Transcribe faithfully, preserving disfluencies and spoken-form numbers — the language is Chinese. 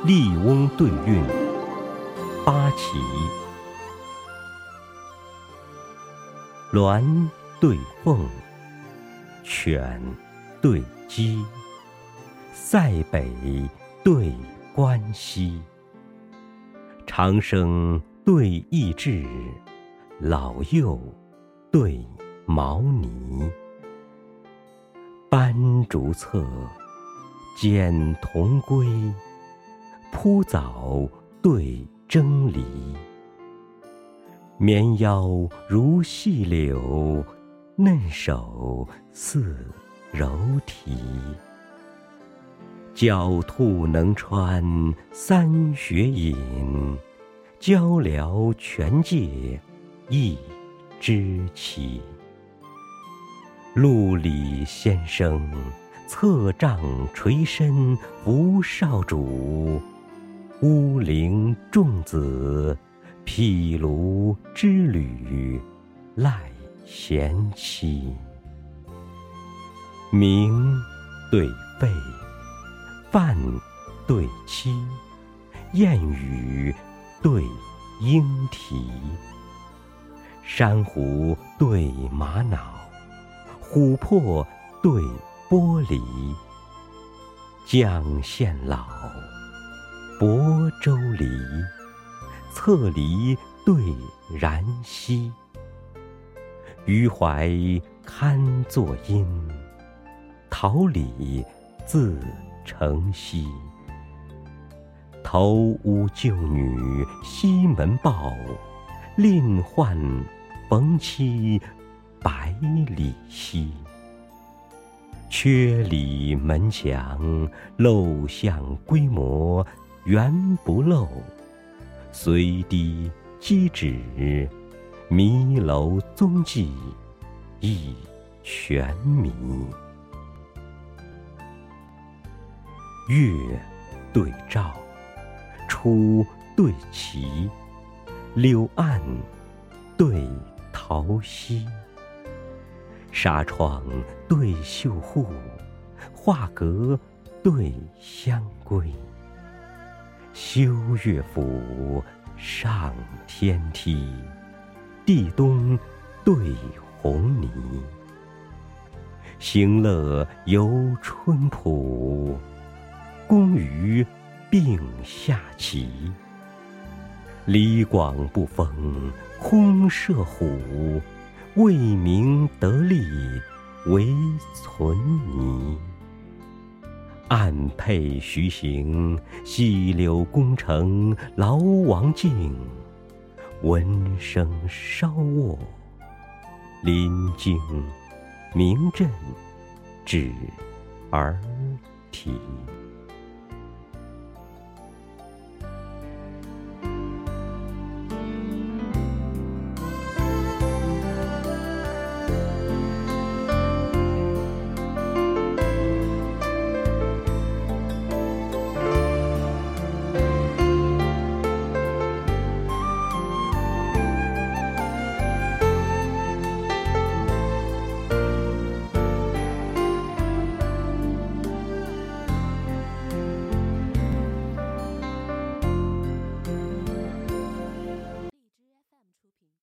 笠翁对韵，八奇。鸾对凤，犬对鸡，塞北对关西。长生对益智，老幼对毛呢。斑竹侧，剪桐归，铺藻对蒸梨。绵腰如细柳，嫩手似柔荑。狡兔能穿三雪隐，鹪鹩全借一枝期。陆里先生侧杖垂身扶少主，乌陵仲子毗卢织履赖贤妻。鸣对吠，饭对妻，燕语对莺啼。珊瑚对玛瑙，琥珀对玻璃。绛县老，亳州梨，侧梨对然溪。余怀堪作阴，桃李自成蹊。投屋旧女西门豹，另换逢妻百里奚。阙里门墙，漏巷规模原不漏，随堤击止，迷楼踪迹亦全迷。月对照，出对齐，柳岸对桃溪。纱窗对绣户，画阁对香闺。修乐府，上天梯，地东对红泥。行乐游春浦，公渔并下棋。李广不封空射虎，为民得利为存泥。暗佩徐行，细柳宫城劳王静。闻声稍卧，临京名震止而啼。